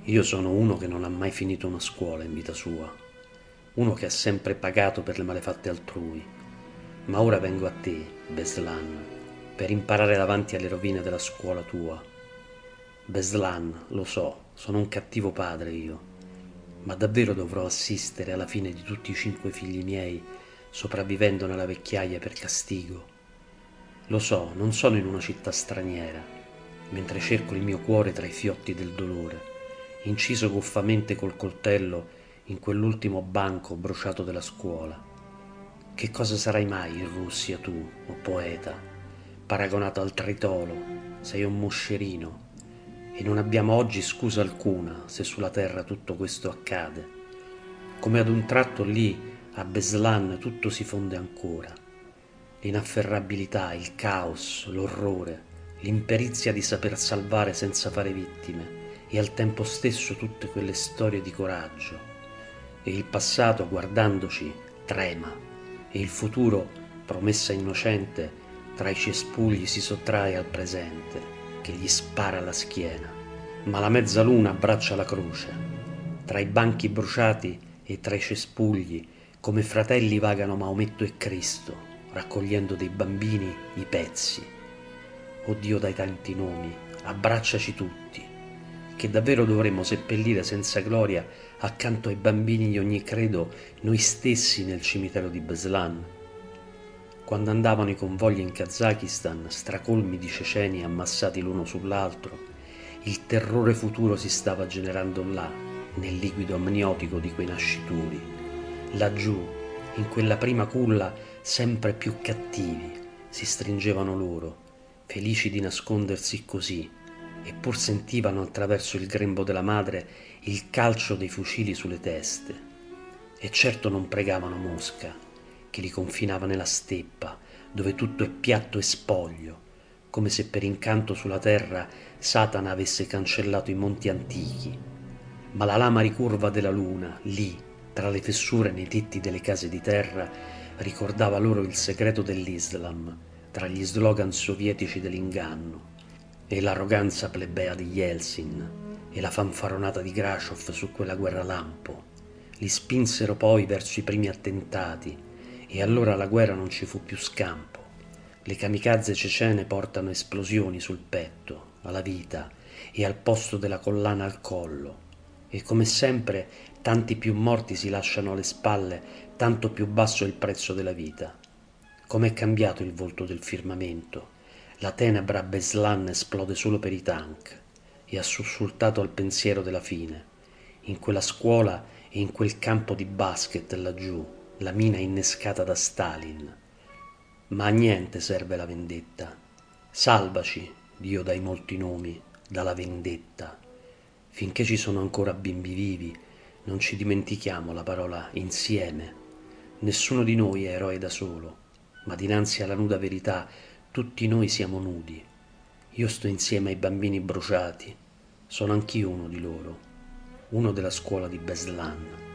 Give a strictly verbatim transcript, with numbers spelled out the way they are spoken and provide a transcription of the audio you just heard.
Io sono uno che non ha mai finito una scuola in vita sua, uno che ha sempre pagato per le malefatte altrui, ma ora vengo a te, Beslan, per imparare davanti alle rovine della scuola tua. Beslan, lo so, sono un cattivo padre io, ma davvero dovrò assistere alla fine di tutti i cinque figli miei, sopravvivendo nella vecchiaia per castigo? Lo so, non sono in una città straniera, mentre cerco il mio cuore tra i fiotti del dolore, inciso goffamente col coltello in quell'ultimo banco bruciato della scuola. Che cosa sarai mai in Russia tu, o poeta? Paragonato al tritolo, sei un moscerino, e non abbiamo oggi scusa alcuna se sulla terra tutto questo accade. Come ad un tratto lì, a Beslan, tutto si fonde ancora. L'inafferrabilità, il caos, l'orrore, l'imperizia di saper salvare senza fare vittime e al tempo stesso tutte quelle storie di coraggio. E il passato, guardandoci, trema, e il futuro, promessa innocente, tra i cespugli si sottrae al presente, che gli spara alla schiena. Ma la mezzaluna abbraccia la croce. Tra i banchi bruciati e tra i cespugli, come fratelli vagano Maometto e Cristo, raccogliendo dei bambini i pezzi. O Dio dai tanti nomi, abbracciaci tutti, che davvero dovremmo seppellire senza gloria accanto ai bambini di ogni credo noi stessi nel cimitero di Beslan. Quando andavano i convogli in Kazakistan, stracolmi di ceceni ammassati l'uno sull'altro, il terrore futuro si stava generando là, nel liquido amniotico di quei nascituri. Laggiù, in quella prima culla, sempre più cattivi, si stringevano loro, felici di nascondersi così, eppur sentivano attraverso il grembo della madre il calcio dei fucili sulle teste. E certo non pregavano Mosca, che li confinava nella steppa, dove tutto è piatto e spoglio, come se per incanto sulla terra Satana avesse cancellato i monti antichi. Ma la lama ricurva della luna, lì, tra le fessure nei tetti delle case di terra, ricordava loro il segreto dell'Islam, tra gli slogan sovietici dell'inganno, e l'arroganza plebea di Yeltsin, e la fanfaronata di Grashov su quella guerra lampo. Li spinsero poi verso i primi attentati, e allora alla guerra non ci fu più scampo. Le kamikaze cecene portano esplosioni sul petto, alla vita e al posto della collana al collo. E come sempre tanti più morti si lasciano alle spalle, tanto più basso è il prezzo della vita. Com'è cambiato il volto del firmamento. La tenebra a Beslan esplode solo per i tank e ha sussultato al pensiero della fine. In quella scuola e in quel campo di basket laggiù, la mina innescata da Stalin. Ma a niente serve la vendetta. Salvaci, Dio dai molti nomi, dalla vendetta. Finché ci sono ancora bimbi vivi, non ci dimentichiamo la parola insieme. Nessuno di noi è eroe da solo, ma dinanzi alla nuda verità tutti noi siamo nudi. Io sto insieme ai bambini bruciati, sono anch'io uno di loro, uno della scuola di Beslan.